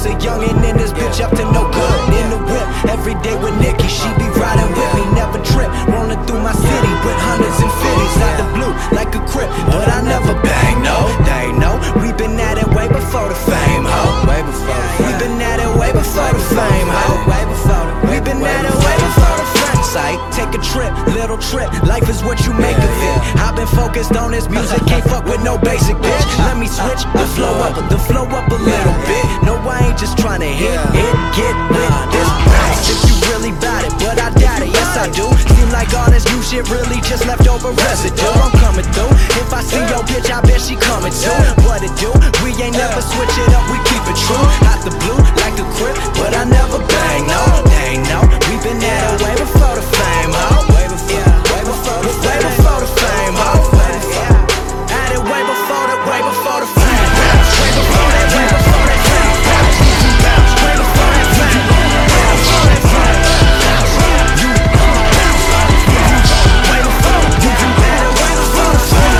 just a youngin' in this bitch up to no good. In the whip, every day with Nikki, she be riding with me, never trip. Rolling through my city with hundreds and fifties out the blue, like a crip. But I never bang, no, they know. We been at it way before the fame, ho. Way before the fame. We been at it way before the fame, ho. Way before the. We been at it way before the fame. Sight, take a trip, little trip. Life is what you make of it. I've been focused on this music, can't fuck with no basic bitch. Let me switch the flow up a little bit. No, I ain't just trying to hit it, get with this bounce. If you really bout it, but I doubt it, yes I do. Seem like all this new shit really just left over residue. I'm coming through. If I see your bitch, I bet she coming too. What it do? We ain't never switch it up, we keep it true. Out the blue, like a crib, but I never bang, no, they know. We been at it way before the fame, ho. Way before the fame, ho. At it way before the fame. Way before that, way before that fame. Way before that fame. Way before that fame. Way before the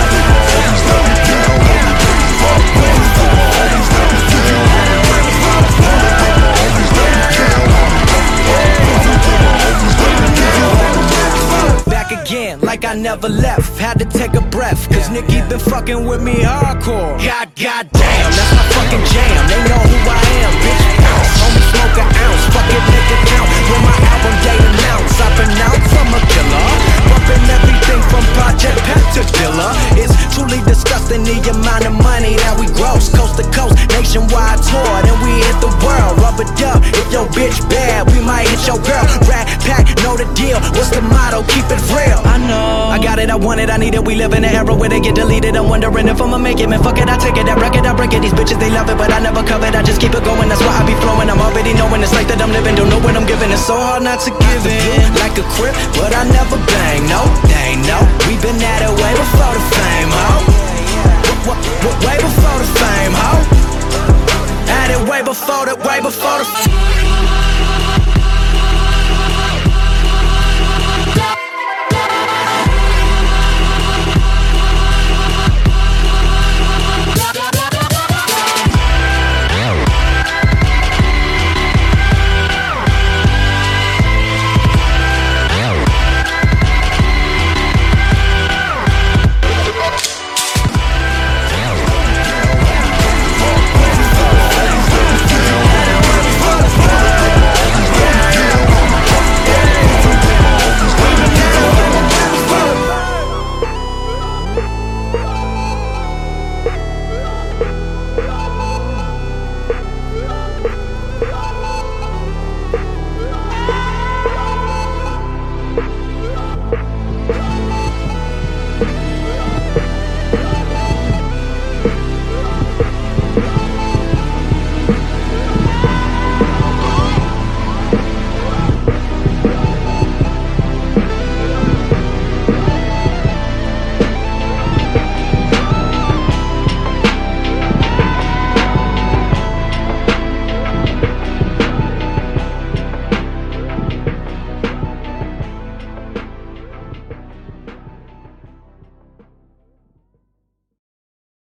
Back again, like I never left. Had to take a breath, cause Nikki been fucking with me hardcore. God damn, that's my fucking jam. They know who I am, bitch. Bounce, homie, smoke an ounce. Fuck it, make it count. When my album date announced, I pronounce I'm a killer. Bumping everything from Project Pat to Dilla. It's truly disgusting the amount of money that we gross. Coast to coast, nationwide tour, then we hit the world. Rubber dub, if your bitch bad, we might hit your girl. Rat pack, know the deal. What's the motto? Keep it real. I know. I got it, I want it, I need it. We live in an era where they get deleted. I'm wondering if I'ma make it, man. Fuck it, I take it. That record, I break it. These bitches, they love it, but I never cover it. I just keep it going. That's why I be flowing. I'm already knowing it's like that I'm living. Don't know what I'm giving. It's so hard not to give in. Like a crib, but I never bang. No, they know. We been at it way before the fame, ho. Way before the fame, ho. At it way before the